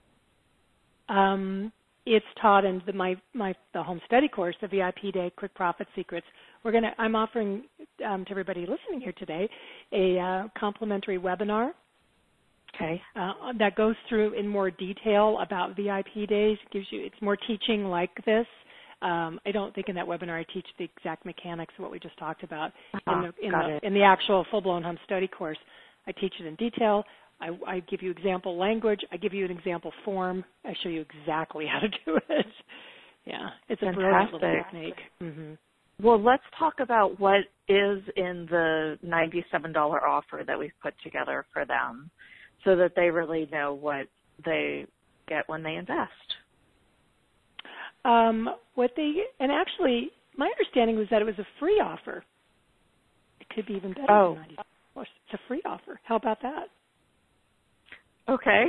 Um, it's taught in the, my, my, the Home Study course, the V I P Day Quick Profit Secrets. We're going to, I'm offering um, to everybody listening here today a uh, complimentary webinar. Okay. Uh, that goes through in more detail about V I P days. It gives you, it's more teaching like this. Um, I don't think in that webinar I teach the exact mechanics of what we just talked about. Uh-huh. In the, in Got the, it. in the actual full-blown Home Study course, I teach it in detail. I, I give you example language. I give you an example form. I show you exactly how to do it. Yeah, it's a Fantastic. brilliant little technique. Mm-hmm. Well, let's talk about what is in the ninety-seven dollars offer that we've put together for them so that they really know what they get when they invest. Um, what they, and actually, my understanding was that it was a free offer. It could be even better oh. than ninety dollars. It's a free offer. How about that? Okay.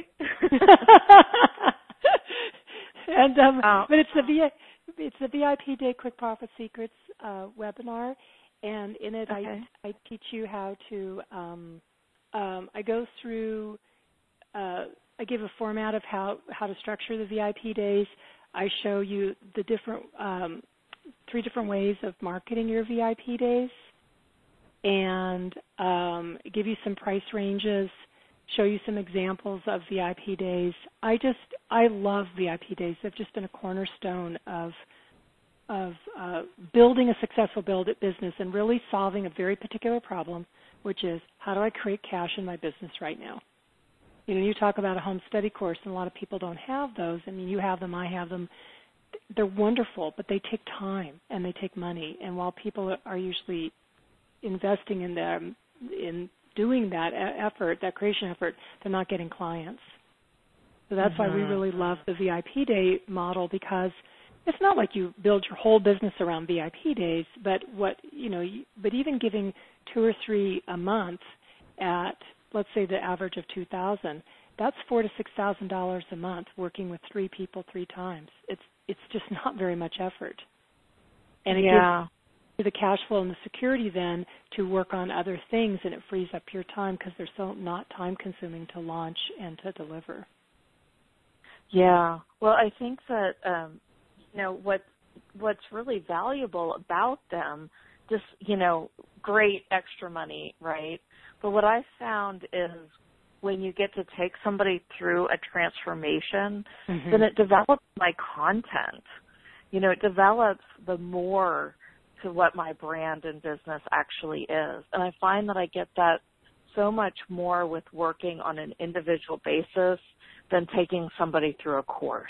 and um, oh. But it's the V I, it's the V I P Day Quick Profit Secrets uh, webinar, and in it okay. I I teach you how to um, um, I go through uh, I give a format of how how to structure the V I P days. I show you the different um, three different ways of marketing your V I P days, and um, give you some price ranges. Show you some examples of V I P days. I just, I love V I P days. They've just been a cornerstone of of uh, building a successful build it business and really solving a very particular problem which is how do I create cash in my business right now? You know, you talk about a home study course, and a lot of people don't have those. I mean, you have them, I have them. They're wonderful, but they take time and they take money. And while people are usually investing in them, in doing that effort, that creation effort, they're not getting clients. So that's mm-hmm. why we really love the V I P day model, because it's not like you build your whole business around V I P days, but what, you know, but even giving two or three a month at, let's say, the average of two thousand, that's four to six thousand dollars a month working with three people three times. It's it's just not very much effort, and it yeah. gives you the cash flow and the security then to work on other things, and it frees up your time because they're so not time consuming to launch and to deliver. Yeah. Well, I think that um, you know what what's really valuable about them, just you know, great extra money, right? But what I found is when you get to take somebody through a transformation, mm-hmm. then it develops my content. You know, it develops the more to what my brand and business actually is. And I find that I get that so much more with working on an individual basis than taking somebody through a course.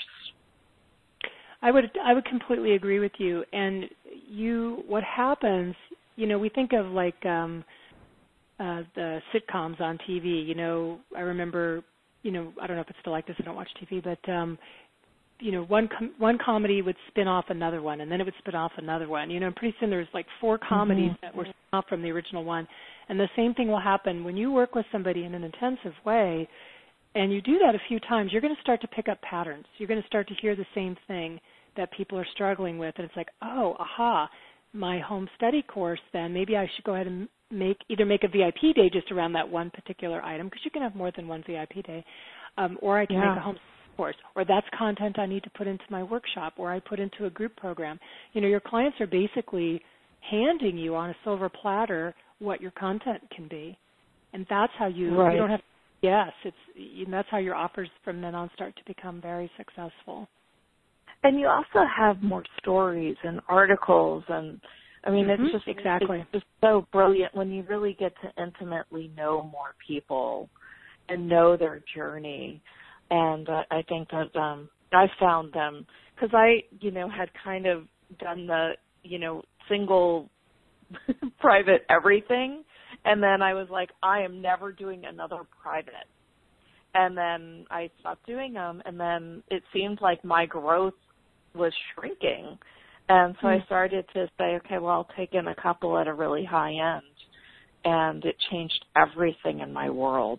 I would I would completely agree with you. And you, what happens, you know, we think of like um, uh, the sitcoms on T V. You know, I remember, you know, I don't know if it's still like this. I don't watch T V, but um, you know, one com- one comedy would spin off another one, and then it would spin off another one. You know, and pretty soon there's like four comedies mm-hmm. that were spun off from the original one. And the same thing will happen when you work with somebody in an intensive way, and you do that a few times. You're going to start to pick up patterns. You're going to start to hear the same thing that people are struggling with, and it's like, oh, aha, my home study course. Then maybe I should go ahead and make either make a V I P day just around that one particular item, because you can have more than one V I P day, um, or I can yeah. make a home course, or that's content I need to put into my workshop, or I put into a group program. You know, your clients are basically handing you on a silver platter what your content can be, and that's how you right. you don't have yes it's and that's how your offers from then on start to become very successful. And you also have more stories and articles, and I mean mm-hmm. it's just exactly it's just so brilliant when you really get to intimately know more people and know their journey. And uh, I think that um, I found them because I, you know, had kind of done the, you know, single private everything. And then I was like, I am never doing another private. And then I stopped doing them. And then it seemed like my growth was shrinking. And so mm-hmm. I started to say, okay, well, I'll take in a couple at a really high end. And it changed everything in my world.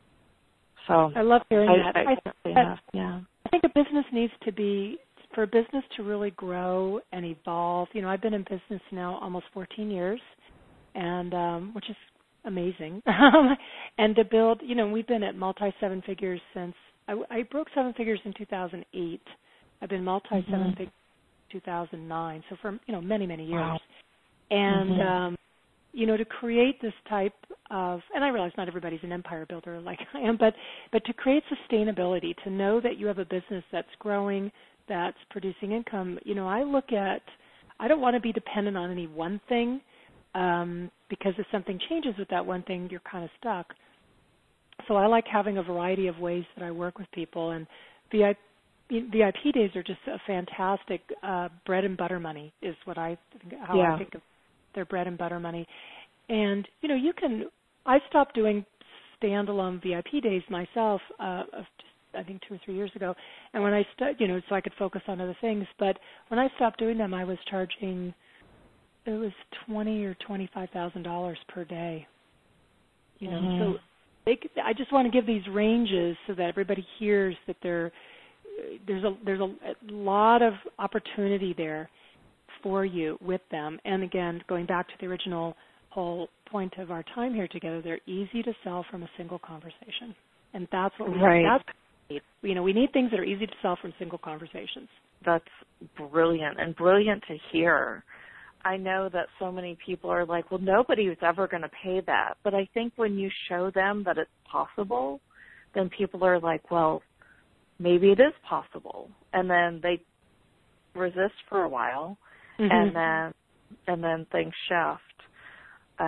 So I love hearing I, that. I, I, I, that yeah. I think a business needs to be, for a business to really grow and evolve. You know, I've been in business now almost fourteen years, and um, which is amazing. And to build, you know, we've been at multi-seven figures since, I, I broke seven figures in two thousand eight. I've been multi-seven mm-hmm. figures in two thousand nine, so for, you know, many, many years. Wow. And, mm-hmm. um, you know, to create this type of, and I realize not everybody's an empire builder like I am, but, but to create sustainability, to know that you have a business that's growing, that's producing income, you know, I look at, I don't want to be dependent on any one thing, um, because if something changes with that one thing, you're kind of stuck. So I like having a variety of ways that I work with people, and V I P, V I P days are just a fantastic uh, bread and butter money is what I how yeah. I think of their bread and butter money. And, you know, you can, I stopped doing standalone V I P days myself, uh, of just, I think two or three years ago. And when I, st- you know, so I could focus on other things. But when I stopped doing them, I was charging, it was twenty or twenty-five thousand dollars per day. You know, mm-hmm. so they could, I just want to give these ranges so that everybody hears that there, there's a there's a, a lot of opportunity there for you with them. And again, going back to the original whole point of our time here together, they're easy to sell from a single conversation. And that's what we right. that's what we need. You know, we need things that are easy to sell from single conversations. That's brilliant, and brilliant to hear. I know that so many people are like, well, nobody's ever going to pay that. But I think when you show them that it's possible, then people are like, well, maybe it is possible. And then they resist for a while, mm-hmm. and then and then things shift. Uh,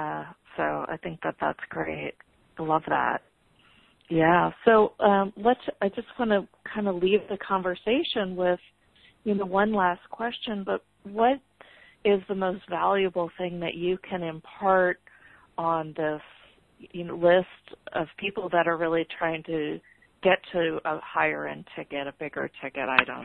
So I think that that's great. I love that. Yeah. So um, let's. I just want to kind of leave the conversation with, you know, one last question. But what is the most valuable thing that you can impart on this, you know, list of people that are really trying to get to a higher end ticket, a bigger ticket item?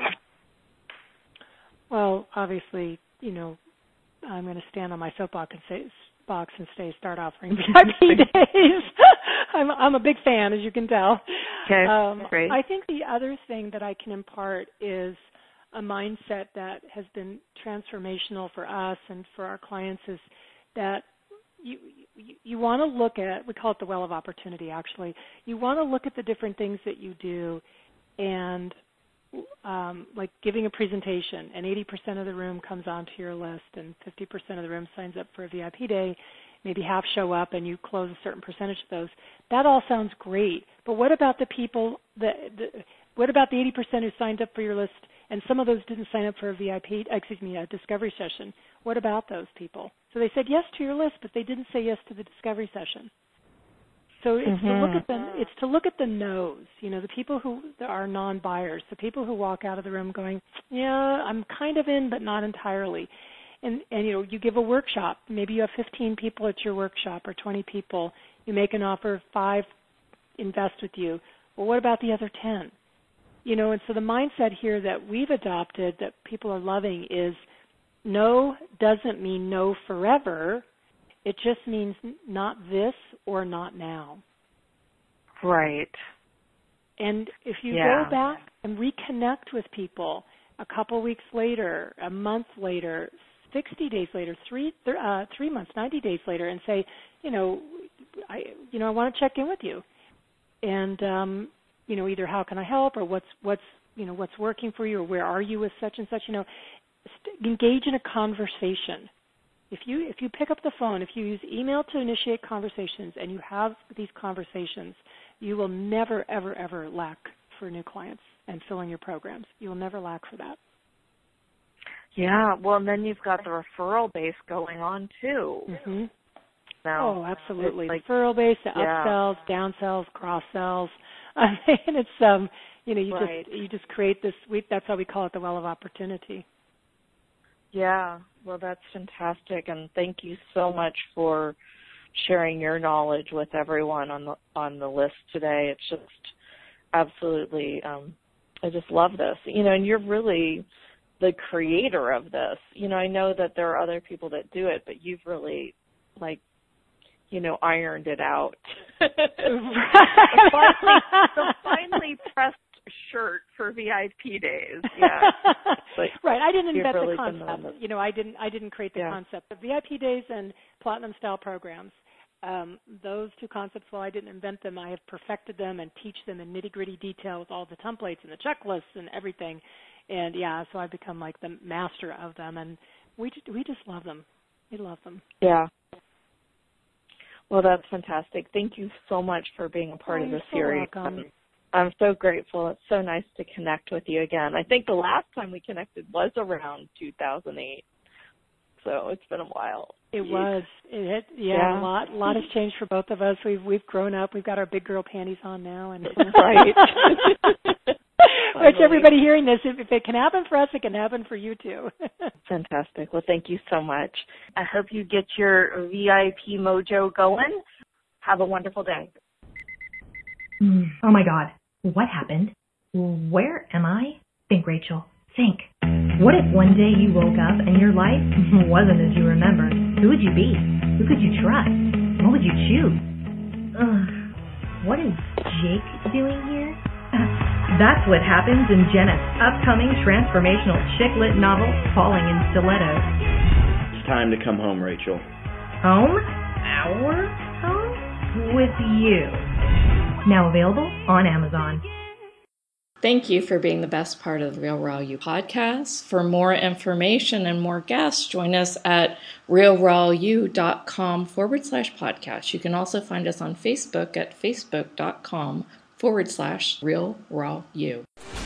Well, obviously, you know, I'm going to stand on my soapbox and say, box and say start offering V I P days. I'm, I'm a big fan, as you can tell. Okay, um, great. I think the other thing that I can impart is a mindset that has been transformational for us and for our clients is that you, you, you want to look at, we call it the well of opportunity actually, you want to look at the different things that you do and um, like giving a presentation and eighty percent of the room comes onto your list and fifty percent of the room signs up for a V I P day, maybe half show up and you close a certain percentage of those. That all sounds great, but what about the people, that, the, what about the eighty percent who signed up for your list and some of those didn't sign up for a V I P, excuse me, a discovery session? What about those people? So they said yes to your list, but they didn't say yes to the discovery session. So it's mm-hmm. to look at the it's to look at the no's, you know, the people who are non-buyers, the people who walk out of the room going, yeah, I'm kind of in, but not entirely. And and you know, you give a workshop. Maybe you have fifteen people at your workshop or twenty people. You make an offer, five invest with you. Well, what about the other ten? You know, and so the mindset here that we've adopted that people are loving is no doesn't mean no forever. It just means not this or not now. Right. And if you yeah. go back and reconnect with people a couple weeks later, a month later, sixty days later, three uh, three months, ninety days later, and say, you know, I you know I want to check in with you, and um, you know, either how can I help or what's what's you know what's working for you or where are you with such and such. You know, st- engage in a conversation. If you if you pick up the phone, if you use email to initiate conversations and you have these conversations, you will never, ever, ever lack for new clients and filling your programs. You will never lack for that. Yeah, well, and then you've got the referral base going on too. Mm-hmm. Now, oh, absolutely. Like, referral base, the yeah. upsells, downsells, cross sells. I mean, it's um, you know, you right. just you just create this. We, that's why we call it the well of opportunity. Yeah, well, that's fantastic, and thank you so much for sharing your knowledge with everyone on the on the list today. It's just absolutely, um, I just love this. You know, and you're really the creator of this. You know, I know that there are other people that do it, but you've really, like, you know, ironed it out. the, finally, the finely pressed shirt for V I P days. Yeah. But right. I didn't invent really the concept. You know, I didn't I didn't create the yeah. concept. The V I P days and platinum style programs, um, those two concepts, while I didn't invent them, I have perfected them and teach them in nitty gritty detail with all the templates and the checklists and everything. And yeah, so I've become like the master of them, and we just, we just love them. We love them. Yeah. Well, that's fantastic. Thank you so much for being a part oh, of the so series. Welcome. I'm so grateful. It's so nice to connect with you again. I think the last time we connected was around two thousand eight, so it's been a while. It was. It had, yeah, yeah, a lot. A lot has changed for both of us. We've we've grown up. We've got our big girl panties on now, and right. Which everybody hearing this, if, if it can happen for us, it can happen for you too. Fantastic. Well, thank you so much. I hope you get your V I P mojo going. Have a wonderful day. Mm, oh my God. What happened? Where am I? Think, Rachel. Think. What if one day you woke up and your life wasn't as you remembered? Who would you be? Who could you trust? What would you choose? Ugh, what is Jake doing here? That's what happens in Jenna's upcoming transformational chick lit novel, Falling in Stilettos. It's time to come home, Rachel. Home? Our home? With you. Now available on Amazon. Thank you for being the best part of the Real Raw You podcast. For more information and more guests, join us at realrawyu.com forward slash podcast. You can also find us on Facebook at facebook.com forward slash Real Raw You.